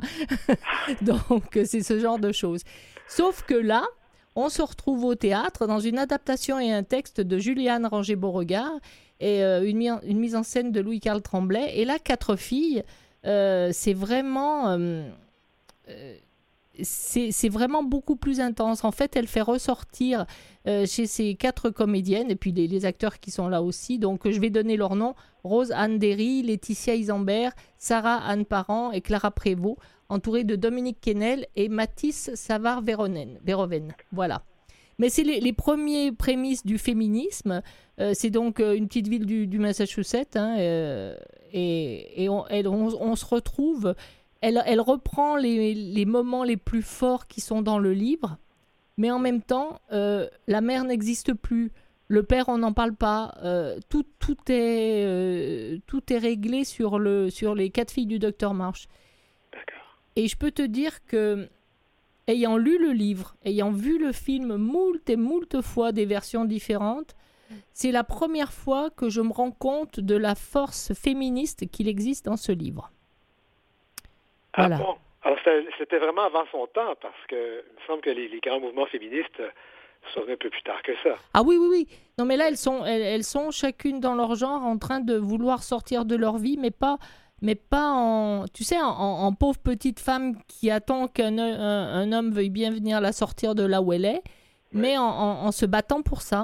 Donc, c'est ce genre de choses. Sauf que là, on se retrouve au théâtre dans une adaptation et un texte de Juliane Ranger-Beauregard et euh, une, mi- une mise en scène de Louis-Carl Tremblay. Et là, Quatre filles, euh, c'est vraiment... Euh, euh, c'est, c'est vraiment beaucoup plus intense. En fait, elle fait ressortir euh, chez ces quatre comédiennes et puis les, les acteurs qui sont là aussi. Donc, je vais donner leurs noms. Rose Anne Derry, Laetitia Isambert, Sarah Anne Parent et Clara Prévost, entourées de Dominique Quesnel et Mathis Savard-Véroven. Voilà. Mais c'est les, les premiers prémices du féminisme. Euh, c'est donc euh, une petite ville du, du Massachusetts. Hein, euh, et et, on, et on, on se retrouve... Elle, elle reprend les, les moments les plus forts qui sont dans le livre, mais en même temps, euh, la mère n'existe plus. Le père, on n'en parle pas. Euh, tout, tout, est, euh, tout est réglé sur, le, sur les quatre filles du docteur March. D'accord. Et je peux te dire que, ayant lu le livre, ayant vu le film moult et moult fois des versions différentes, c'est la première fois que je me rends compte de la force féministe qu'il existe dans ce livre. Voilà. Ah bon? Alors, c'était vraiment avant son temps, parce que il me semble que les, les grands mouvements féministes sont un peu plus tard que ça. Ah oui, oui, oui. Non, mais là, elles sont, elles, elles sont chacune dans leur genre en train de vouloir sortir de leur vie, mais pas, mais pas en, tu sais, en, en pauvre petite femme qui attend qu'un un, un homme veuille bien venir la sortir de là où elle est, ouais. mais en, en, en se battant pour ça.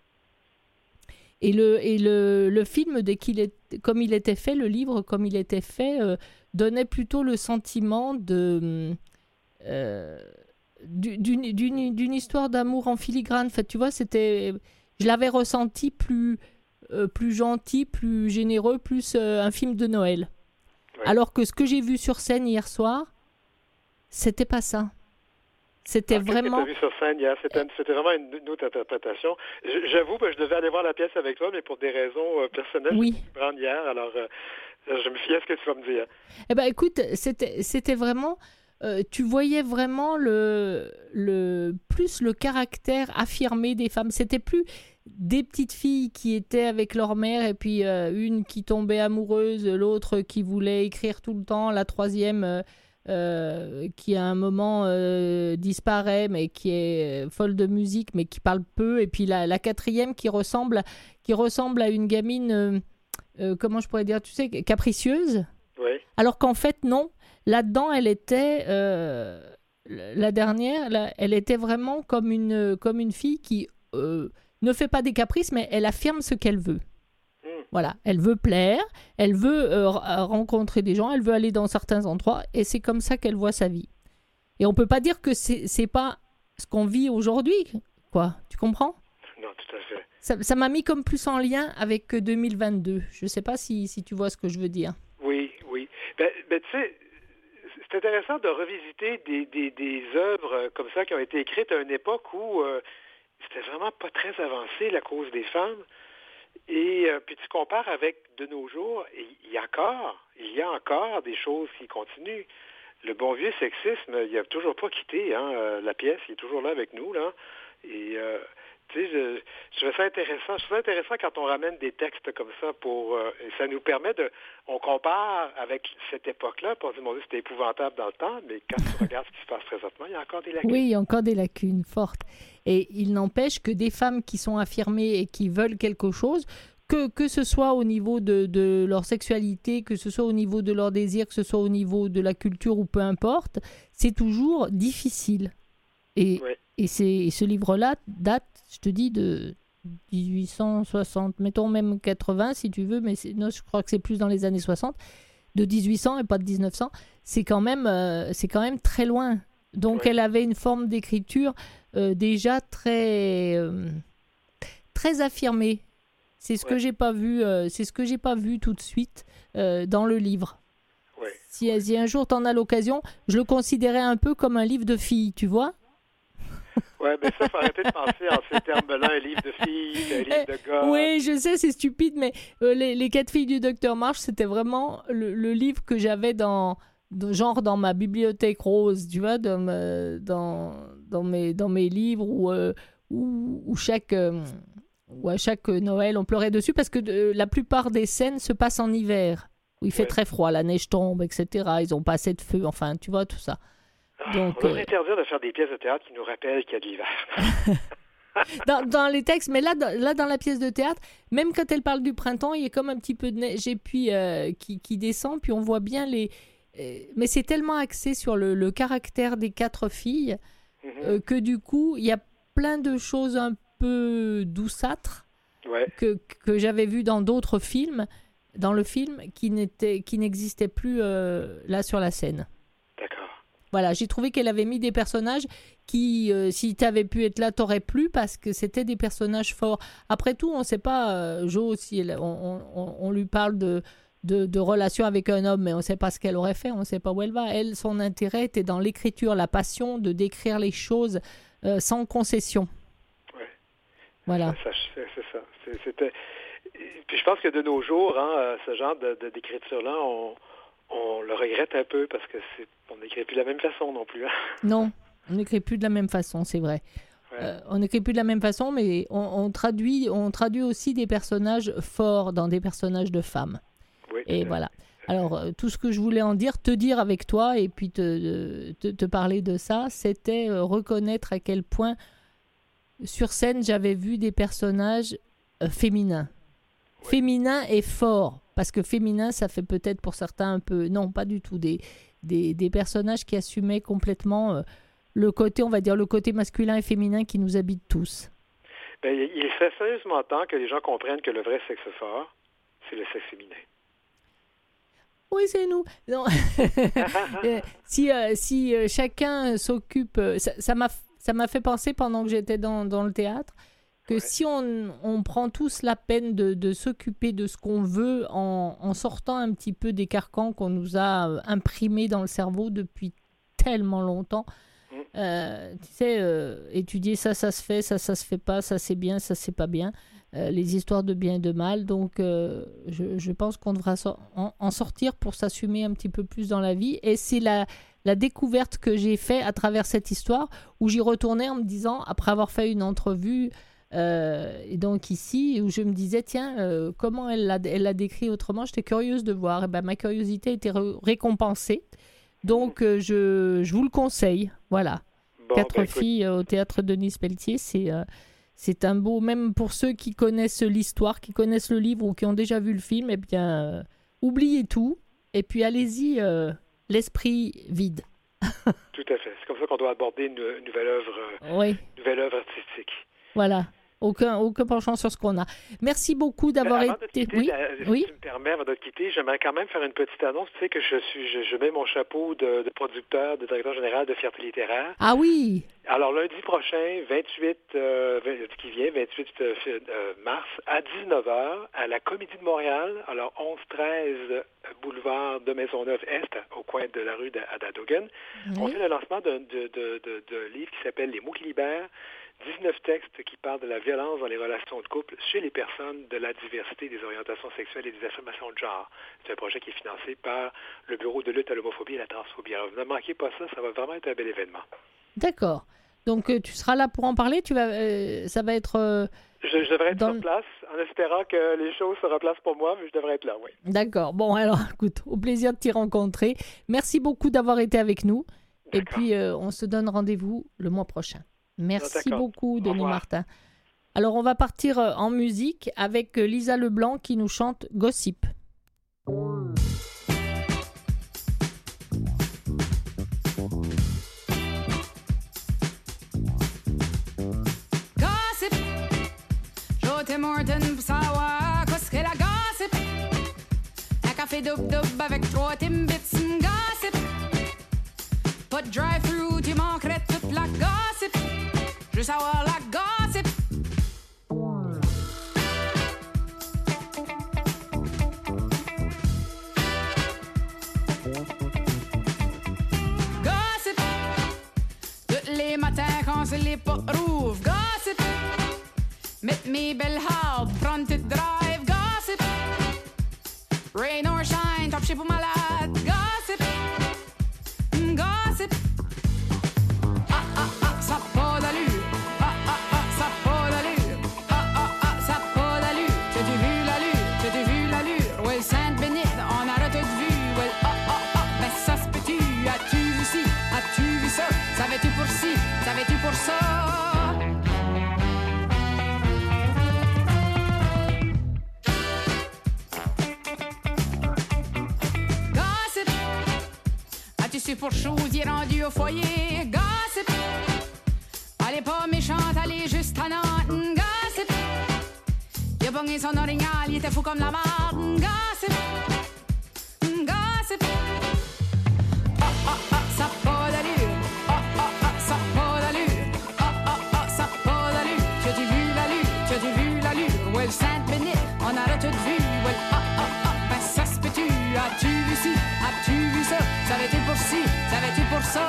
Et le, et le, le film, dès qu'il est, comme il était fait, le livre, comme il était fait, euh, donnait plutôt le sentiment de, euh, d'une, d'une, d'une histoire d'amour en filigrane. En fait, tu vois, c'était, je l'avais ressenti plus, euh, plus gentil, plus généreux, plus euh, un film de Noël. Ouais. Alors que ce que j'ai vu sur scène hier soir, c'était pas ça. C'était Alors, vraiment... Qu'est-ce que tu as vu sur scène hier? C'était, c'était vraiment une, une autre interprétation. J'avoue, ben, je devais aller voir la pièce avec toi, mais pour des raisons euh, personnelles, oui. je suis prendre hier, alors euh, je me fiais à ce que tu vas me dire. Eh bien, écoute, c'était, c'était vraiment... Euh, tu voyais vraiment le, le, plus le caractère affirmé des femmes. C'était plus des petites filles qui étaient avec leur mère et puis euh, une qui tombait amoureuse, l'autre qui voulait écrire tout le temps, la troisième... Euh, Euh, qui à un moment euh, disparaît mais qui est folle de musique mais qui parle peu, et puis la, la quatrième qui ressemble, qui ressemble à une gamine euh, euh, comment je pourrais dire, tu sais, capricieuse, oui. Alors qu'en fait non, là-dedans elle était euh, la dernière là, elle était vraiment comme une, comme une fille qui euh, ne fait pas des caprices mais elle affirme ce qu'elle veut. Voilà, elle veut plaire, elle veut euh, rencontrer des gens, elle veut aller dans certains endroits, et c'est comme ça qu'elle voit sa vie. Et on peut pas dire que c'est, c'est pas ce qu'on vit aujourd'hui, quoi. Tu comprends? Non, tout à fait. Ça, ça m'a mis comme plus en lien avec deux mille vingt-deux. Je sais pas si, si tu vois ce que je veux dire. Oui, oui. Ben, ben tu sais, c'est intéressant de revisiter des, des, des œuvres comme ça qui ont été écrites à une époque où euh, c'était vraiment pas très avancé, la cause des femmes. Et euh, puis tu compares avec de nos jours, il y a encore, il y a encore des choses qui continuent. Le bon vieux sexisme, il n'a toujours pas quitté, hein, euh, la pièce, il est toujours là avec nous, là. Et euh, tu sais, je, je trouve ça intéressant. Je trouve ça intéressant quand on ramène des textes comme ça pour, euh, et ça nous permet de, on compare avec cette époque-là, pour dire mon Dieu, c'était épouvantable dans le temps, mais quand tu regardes ce qui se passe présentement, il y a encore des lacunes. Oui, il y a encore des lacunes fortes. Et il n'empêche que des femmes qui sont affirmées et qui veulent quelque chose, que, que ce soit au niveau de, de leur sexualité, que ce soit au niveau de leur désir, que ce soit au niveau de la culture ou peu importe, c'est toujours difficile. Et, ouais. et, c'est, et ce livre-là date, je te dis, de dix-huit cent soixante, mettons même quatre-vingts si tu veux, mais c'est, non, je crois que c'est plus dans les années soixante, de dix-huit cents et pas de dix-neuf cents, c'est quand même, euh, c'est quand même très loin. Donc ouais. Elle avait une forme d'écriture euh, déjà très, euh, très affirmée. C'est ce ouais. que j'ai pas vu, euh, c'est ce que j'ai pas vu tout de suite euh, dans le livre. Ouais. Si, si un jour t'en as l'occasion, je le considérais un peu comme un livre de filles, tu vois. Ouais, mais ça, faut arrêter de penser en ces termes-là, un livre de filles, un livre de gars. Oui, je sais, c'est stupide, mais euh, les, les quatre filles du docteur March, c'était vraiment le, le livre que j'avais dans, dans, genre dans ma bibliothèque rose, tu vois, dans, me, dans, dans, mes, dans mes livres où, euh, où, où, chaque, euh, où à chaque Noël, on pleurait dessus parce que de, la plupart des scènes se passent en hiver, où il fait ouais. très froid, la neige tombe, et cetera. Ils n'ont pas assez de feu, enfin, tu vois, tout ça. Donc, on devrait euh... interdire de faire des pièces de théâtre qui nous rappellent qu'il y a de l'hiver. dans, dans les textes, mais là dans, là, dans la pièce de théâtre, même quand elle parle du printemps, il y a comme un petit peu de neige et puis, euh, qui, qui descend, puis on voit bien les... Euh, mais c'est tellement axé sur le, le caractère des quatre filles mm-hmm. euh, que du coup, il y a plein de choses un peu douceâtres ouais. que, que j'avais vues dans d'autres films, dans le film, qui, n'étaient, qui n'existaient plus euh, là sur la scène. Voilà, j'ai trouvé qu'elle avait mis des personnages qui, euh, si tu avais pu être là, t'aurais plu parce que c'était des personnages forts. Après tout, on ne sait pas, euh, Jo, si elle, on, on, on lui parle de, de, de relation avec un homme, mais on ne sait pas ce qu'elle aurait fait, on ne sait pas où elle va. Elle, son intérêt était dans l'écriture, la passion de décrire les choses euh, sans concession. Oui. Voilà. Ça, ça, c'est ça. C'est, c'était... Puis je pense que de nos jours, hein, ce genre de, de, d'écriture-là, on... on le regrette un peu parce que c'est, on n'écrit plus de la même façon non plus. Hein? Non, on n'écrit plus de la même façon, c'est vrai. Ouais. Euh, on n'écrit plus de la même façon, mais on, on, traduit, on traduit aussi des personnages forts dans des personnages de femmes. Oui, et voilà. Alors, euh, tout ce que je voulais en dire, te dire avec toi et puis te, te, te parler de ça, c'était euh, reconnaître à quel point sur scène, j'avais vu des personnages euh, féminins. Oui. Féminins et forts. Parce que féminin, ça fait peut-être pour certains un peu... Non, pas du tout. Des, des, des personnages qui assumaient complètement euh, le côté, on va dire, le côté masculin et féminin qui nous habite tous. Ben, il est sérieusement temps que les gens comprennent que le vrai sexe fort, c'est le sexe féminin. Oui, c'est nous. Non. si euh, si euh, chacun s'occupe... Euh, ça, ça, m'a, ça m'a fait penser pendant que j'étais dans, dans le théâtre... que ouais. si on, on prend tous la peine de, de s'occuper de ce qu'on veut en, en sortant un petit peu des carcans qu'on nous a imprimés dans le cerveau depuis tellement longtemps, mmh. euh, tu sais, euh, étudier ça, ça se fait, ça, ça se fait pas, ça c'est bien, ça c'est pas bien, euh, les histoires de bien et de mal. Donc, euh, je, je pense qu'on devra so- en, en sortir pour s'assumer un petit peu plus dans la vie. Et c'est la... la découverte que j'ai faite à travers cette histoire, où j'y retournais en me disant, après avoir fait une entrevue, euh, et donc ici, où je me disais, tiens, euh, comment elle l'a, elle l'a décrit autrement, j'étais curieuse de voir. Et ben, ma curiosité a été ré- récompensée. Donc, euh, je, je vous le conseille. Voilà. Bon, Quatre ben, filles écoute... au théâtre Denis Pelletier, c'est, euh, c'est un beau, même pour ceux qui connaissent l'histoire, qui connaissent le livre ou qui ont déjà vu le film, eh bien, euh, oubliez tout. Et puis, allez-y... Euh, l'esprit vide. Tout à fait. C'est comme ça qu'on doit aborder une, une nouvelle œuvre, oui. nouvelle œuvre artistique. Voilà. Aucun, aucun penchant sur ce qu'on a. Merci beaucoup d'avoir avant été... De quitter, oui. la, si oui. tu me permets, avant de te quitter, j'aimerais quand même faire une petite annonce. Tu sais que je suis, je, je mets mon chapeau de, de producteur, de directeur général de Fierté littéraire. Ah oui! Alors, lundi prochain, vingt-huit, euh, qui vient, vingt-huit euh, mars, à dix-neuf heures, à la Comédie de Montréal, alors onze treize boulevard de Maisonneuve-Est, au coin de la rue d'Adadogan. Oui. On fait le lancement d'un de, de, de, de livre qui s'appelle « Les mots qui libèrent », dix-neuf textes qui parlent de la violence dans les relations de couple chez les personnes de la diversité des orientations sexuelles et des affirmations de genre. C'est un projet qui est financé par le Bureau de lutte à l'homophobie et la transphobie. Alors, ne manquez pas ça, ça va vraiment être un bel événement. D'accord. Donc, euh, tu seras là pour en parler. Tu vas, euh, ça va être... Euh, je, je devrais être dans... sur place, en espérant que les choses se replacent pour moi, mais je devrais être là, oui. D'accord. Bon, alors, écoute, au plaisir de t'y rencontrer. Merci beaucoup d'avoir été avec nous. D'accord. Et puis, euh, on se donne rendez-vous le mois prochain. Merci non, beaucoup, Denis Martin. Alors, on va partir en musique avec Lisa Leblanc qui nous chante Gossip. Gossip, je Tim Horton pour savoir qu'est-ce qu'elle a gossip. Un café dub-dub avec trois Timbits, gossip. Pas de drive-thru, tu manquerais toute la gossip. Je veux savoir la gossip. Gossip. Tous les matins quand c'est les portes rouvrent, gossip. Mettre mes belles hardes, prendre toute drive, gossip. Rain or shine, top shape pour malade, gossip. Gossip. Ah ah ah, ça pas d'allure. Ah ah ah, ça pas d'allure. Ah ah ah, ça pas d'allure. T'as-tu vu l'allure? T'as-tu vu l'allure? Ouais, Sainte-Bénite, on a tout vu. Ouais, ah ah ah, ben ça se peut-tu? As-tu vu ci? As-tu vu ça? Savais-tu pour ci? Savais-tu pour ça? Pour chose, il est rendu au foyer. Gossip. Elle est pas méchante, elle est juste à Nantes. Gossip. Il a pogné son orignal, il était fou comme la marde. Gossip. Gossip. Ah ah ah, ça pas d'allure. Ah ah ah, ça pas d'allure. Ah ah ah, ça pas d'allure. Tu as-tu vu l'allure? Tu as-tu vu l'allure? Well, Sainte-Bénite, on a tout vu. Well, ah ah ah, ben ça se peut-tu? As-tu vu ci? As-tu vu ça? Savais-tu pour ci? Savais-tu pour ça?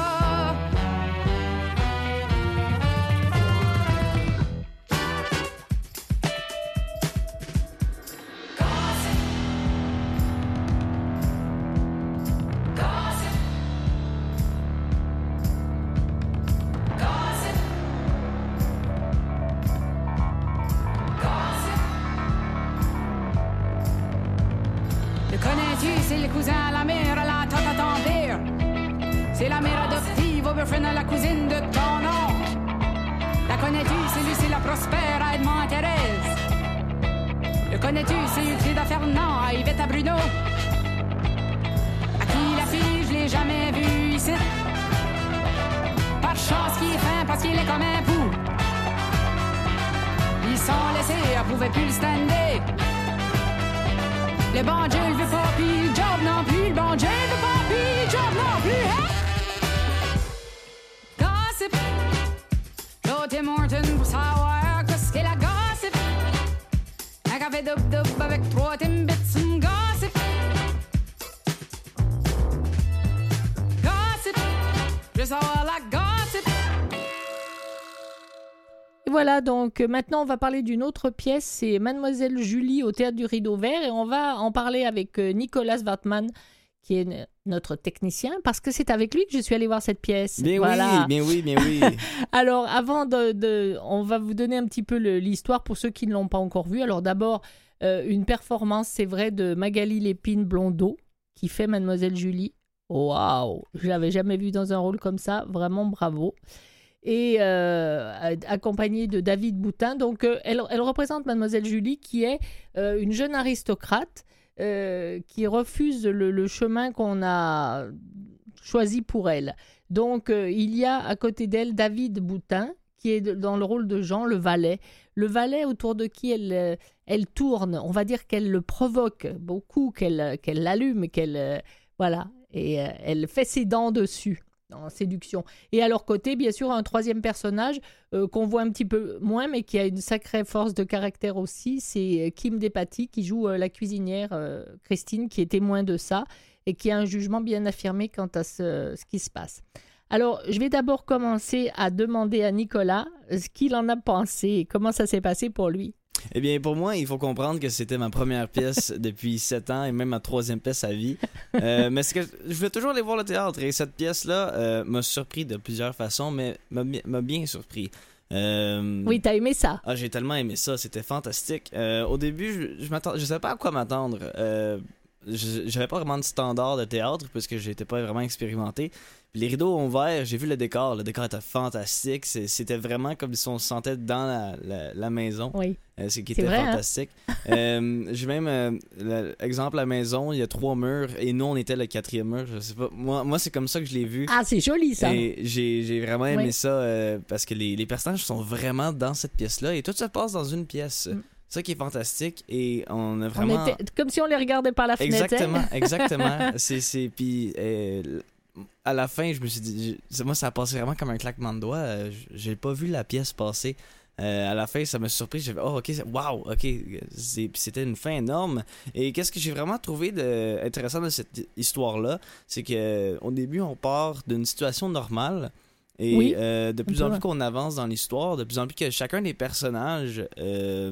Le connais-tu? C'est le cousin à la mère, à la tante à ton père. C'est la mère adoptive, au boyfriend à la cousine de ton oncle. La connais-tu? C'est Lucie la prospère à Edmond à Thérèse. Le connais-tu? C'est Euclide à Fernand à Yvette à Bruno. À qui la fille, je l'ai jamais vue ici. Par chance qu'il est fin parce qu'il est comme un pou. Ils sont laissés, elle pouvait plus le stander. Le bon Dieu le veut pas, pis le job non plus. Le bon Dieu le veut pas, pis le job non plus. Hein? Gossip. Joe Tim Horton pour savoir qu'est-ce qu'elle café dub-dub avec trois Timbits. Gossip. Gossip. Just all la gossip. Et voilà, donc euh, maintenant on va parler d'une autre pièce, c'est Mademoiselle Julie au Théâtre du Rideau Vert, et on va en parler avec euh, Nicolas Wartmann, qui est n- notre technicien, parce que c'est avec lui que je suis allée voir cette pièce. Bien voilà. oui, bien oui, bien oui. Alors, avant de, de... On va vous donner un petit peu le, l'histoire pour ceux qui ne l'ont pas encore vue. Alors d'abord, euh, une performance, c'est vrai, de Magali Lépine-Blondeau, qui fait Mademoiselle Julie. Waouh! Je ne l'avais jamais vue dans un rôle comme ça, vraiment bravo. Et euh, accompagnée de David Boutin. Donc, euh, elle, elle représente Mademoiselle Julie, qui est euh, une jeune aristocrate euh, qui refuse le, le chemin qu'on a choisi pour elle. Donc, euh, il y a à côté d'elle David Boutin, qui est dans le rôle de Jean, le valet. Le valet autour de qui elle, euh, elle tourne, on va dire qu'elle le provoque beaucoup, qu'elle, qu'elle l'allume, qu'elle... Euh, voilà, et euh, elle fait ses dents dessus. En séduction. Et à leur côté, bien sûr, un troisième personnage euh, qu'on voit un petit peu moins, mais qui a une sacrée force de caractère aussi, c'est Kim Despatie, qui joue euh, la cuisinière euh, Christine, qui est témoin de ça, et qui a un jugement bien affirmé quant à ce, ce qui se passe. Alors, je vais d'abord commencer à demander à Nicolas ce qu'il en a pensé et comment ça s'est passé pour lui. Eh bien, pour moi, il faut comprendre que c'était ma première pièce depuis sept ans et même ma troisième pièce à vie. Euh, mais c'est que je voulais toujours aller voir le théâtre et cette pièce-là euh, m'a surpris de plusieurs façons, mais m'a, m'a bien surpris. Euh... Oui, t'as aimé ça? Ah, j'ai tellement aimé ça, c'était fantastique. Euh, au début, je, je m'attends, je savais pas à quoi m'attendre. Euh, je, j'avais pas vraiment de standard de théâtre puisque j'étais pas vraiment expérimenté. Les rideaux ont ouvert, j'ai vu le décor. Le décor était fantastique. C'est, c'était vraiment comme si on se sentait dans la, la, la maison. Oui. Euh, c'est qui c'est était vrai, fantastique. Hein? euh, j'ai même, euh, l'exemple, la maison, il y a trois murs et nous, on était le quatrième mur. Je sais pas. Moi, moi c'est comme ça que je l'ai vu. Ah, c'est joli ça. Et j'ai, j'ai vraiment aimé oui. ça euh, parce que les, les personnages sont vraiment dans cette pièce-là et tout se passe dans une pièce. Mm. C'est ça qui est fantastique et on a vraiment... On était, comme si on les regardait par la fenêtre. Exactement, exactement. c'est, c'est, puis... Euh, à la fin, je me suis dit, je, moi, ça a passé vraiment comme un claquement de doigts. Euh, j'ai pas vu la pièce passer. Euh, à la fin, ça m'a surpris. J'ai fait, oh, ok, wow, ok. C'est, c'était une fin énorme. Et qu'est-ce que j'ai vraiment trouvé de, intéressant de cette histoire-là, c'est qu'au début, on part d'une situation normale. Et oui, euh, de plus en plus qu'on avance dans l'histoire, de plus en plus que chacun des personnages. Euh,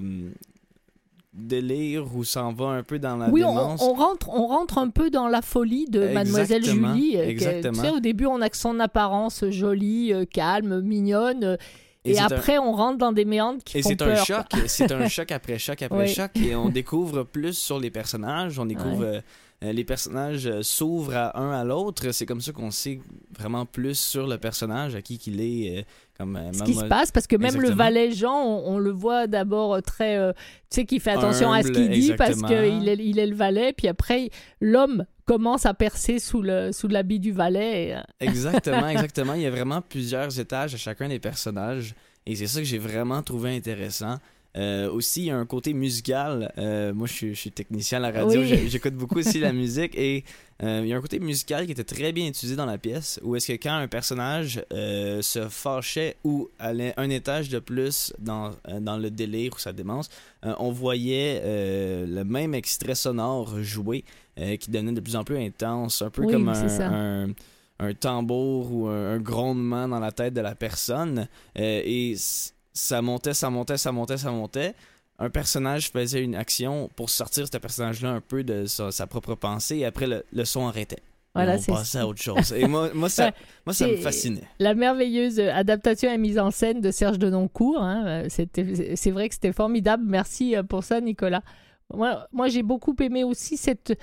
délire ou s'en va un peu dans la oui, démence. Oui, on, on, rentre, on rentre un peu dans la folie de Mademoiselle exactement, Julie. Exactement. Que, tu sais, au début, on a que son apparence jolie, euh, calme, mignonne. Et, et après, un... on rentre dans des méandres qui et font c'est peur. Un choc, c'est un choc après choc après oui. choc. Et on découvre plus sur les personnages. On découvre... Ouais. Euh, les personnages euh, s'ouvrent à un à l'autre. C'est comme ça qu'on sait vraiment plus sur le personnage, à qui qu'il est. Euh, comme, euh, Ce maman... qui se passe, parce que même exactement. le valet Jean, on, on le voit d'abord très... Euh, tu sais, qu'il fait attention humble, à ce qu'il dit exactement. parce qu'il est, il est le valet. Puis après, l'homme commence à percer sous, le, sous l'habit du valet. Et... Exactement, exactement. Il y a vraiment plusieurs étages à chacun des personnages. Et c'est ça que j'ai vraiment trouvé intéressant. Euh, aussi, il y a un côté musical. Euh, moi, je suis, je suis technicien à la radio. Oui. J'écoute beaucoup aussi la musique. Et euh, il y a un côté musical qui était très bien utilisé dans la pièce. Où est-ce que quand un personnage euh, se fâchait ou allait un étage de plus dans, euh, dans le délire ou sa démence, euh, on voyait euh, le même extrait sonore joué euh, qui devenait de plus en plus intense. Un peu oui, comme un... un, un tambour ou un, un grondement dans la tête de la personne. Euh, et ça montait, ça montait, ça montait, ça montait. Un personnage faisait une action pour sortir ce personnage-là un peu de sa, sa propre pensée et après le, le son arrêtait. Voilà, on c'est passait à autre chose. Et moi, moi ça, ouais, moi, ça me fascinait. La merveilleuse adaptation et mise en scène de Serge Denoncourt. Hein, c'était, c'est vrai que c'était formidable. Merci pour ça, Nicolas. Moi, moi j'ai beaucoup aimé aussi cette...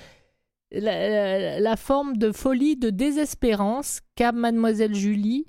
La, la, la forme de folie, de désespérance qu'a Mademoiselle Julie,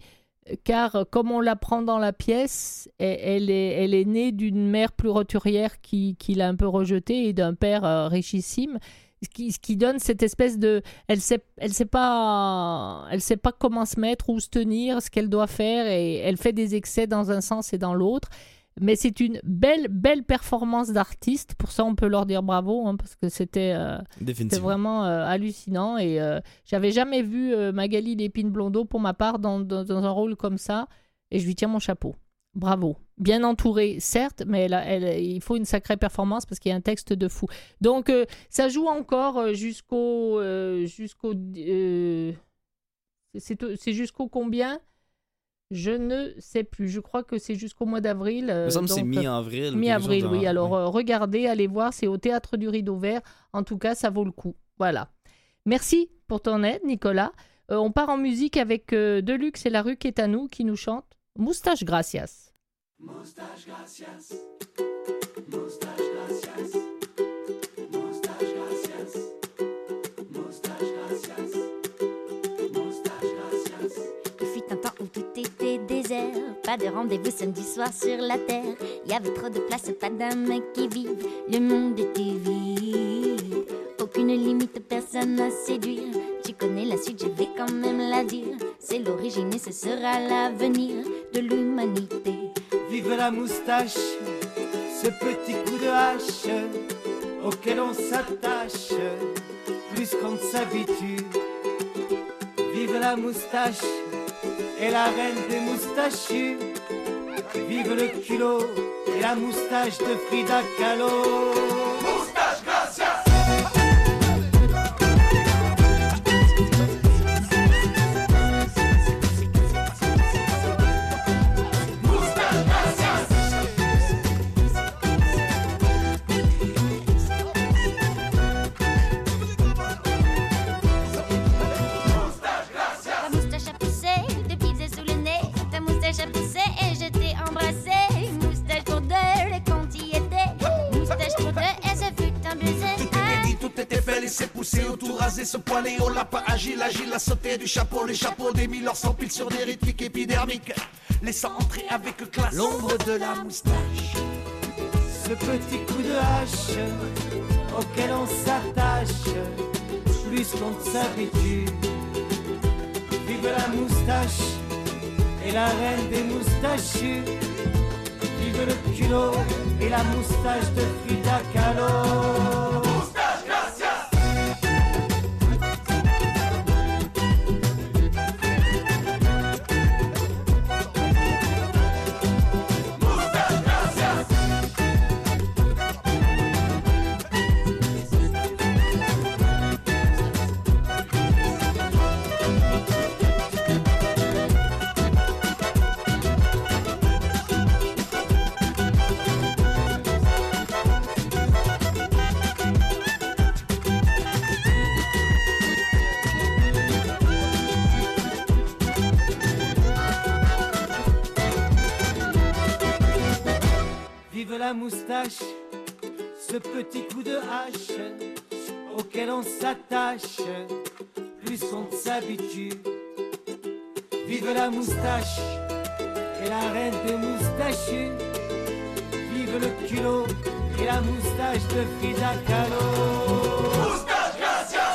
car comme on l'apprend dans la pièce, elle, elle, est, elle est née d'une mère plus roturière qui, qui l'a un peu rejetée et d'un père euh, richissime, ce qui, ce qui donne cette espèce de... Elle sait, elle sait pas, elle sait pas comment se mettre, où se tenir, ce qu'elle doit faire, et elle fait des excès dans un sens et dans l'autre. Mais c'est une belle, belle performance d'artiste. Pour ça, on peut leur dire bravo, hein, parce que c'était, euh, c'était vraiment euh, hallucinant. Et euh, j'avais jamais vu euh, Magali Lépine-Blondeau, pour ma part, dans, dans, dans un rôle comme ça. Et je lui tiens mon chapeau. Bravo. Bien entourée, certes, mais elle, a- elle- il faut une sacrée performance parce qu'il y a un texte de fou. Donc, euh, ça joue encore euh, jusqu'au... euh, jusqu'au euh, c'est, c'est jusqu'au combien? Je ne sais plus. Je crois que c'est jusqu'au mois d'avril. euh, Il me semble que c'est donc, mi-avril. ou quelque Mi-avril, chose dans- oui. Alors, ouais. euh, regardez, allez voir, c'est au Théâtre du Rideau Vert. En tout cas, ça vaut le coup. Voilà. Merci pour ton aide, Nicolas. Euh, on part en musique avec euh, Deluxe et La rue qui est à nous, qui nous chante Moustache Gracias. Moustache gracias, moustache gracias, moustache gracias, moustache gracias, moustache gracias. Il fut un temps où tout était désert, pas de rendez-vous samedi soir sur la terre. Il y avait trop de place, pas d'âme qui vive, le monde était vide. Aucune limite, personne à séduire. Tu connais la suite, je vais quand même la dire. C'est l'origine et ce sera l'avenir de l'humanité. Vive la moustache, ce petit coup de hache auquel on s'attache plus qu'on ne s'habitue. Vive la moustache et la reine des moustachus. Vive le culot et la moustache de Frida Kahlo. Moustache gracias. Ta moustache a poussé, te pisé sous le nez. Ta moustache a poussé et je t'ai embrassé. Moustache pour deux, les comptes y étaient. Moustache pour deux et ce fut un baiser. Tout était dit, tout était fait, laissez pousser, au tout rasé, se poiler au lapin agile, agile, à sauter du chapeau, les chapeaux des mille s'empilent sur des rythmiques épidermiques, laissant entrer avec classe l'ombre de la moustache. Ce petit coup de hache auquel on s'attache plus qu'on ne s'habitue. Vive la moustache et la reine des moustachus. Vive le culot et la moustache de Frida Kahlo. Moustache gracias. Moustache gracias. Vive la moustache, ce petit coup de hache auquel on s'attache plus qu'on ne s'habitue. Vive la moustache et la reine des moustachus. Vive le culot et la moustache de Frida Kahlo. Moustache gracias.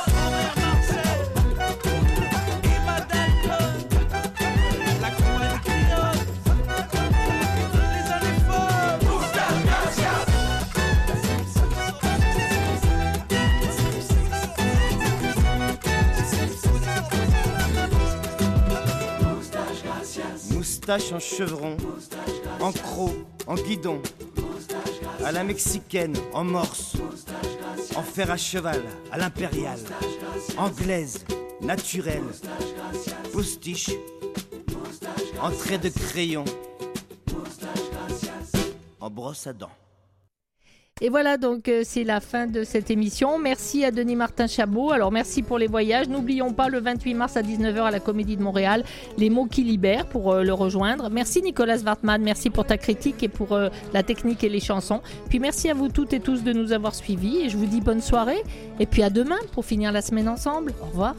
Moustache en chevron, en croc, en guidon, à la mexicaine, en morse, en fer à cheval, à l'impériale, anglaise, naturelle, postiche, en trait de crayon, en brosse à dents. Et voilà, donc euh, c'est la fin de cette émission. Merci à Denis Martin Chabot. Alors merci pour les voyages. N'oublions pas le vingt-huit mars à dix-neuf heures à la Comédie de Montréal, Les mots qui libèrent pour euh, le rejoindre. Merci Nicolas Wartmann, merci pour ta critique et pour euh, la technique et les chansons. Puis merci à vous toutes et tous de nous avoir suivis et je vous dis bonne soirée. Et puis à demain pour finir la semaine ensemble. Au revoir.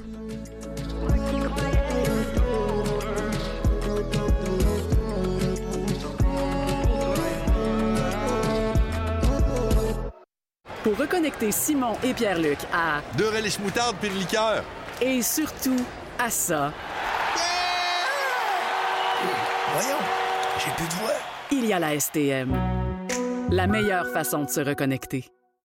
Pour reconnecter Simon et Pierre-Luc à Deux relish moutarde puis une liqueur. et surtout à ça, Voyons, j'ai plus de voix. il y a la S T M. La meilleure façon de se reconnecter.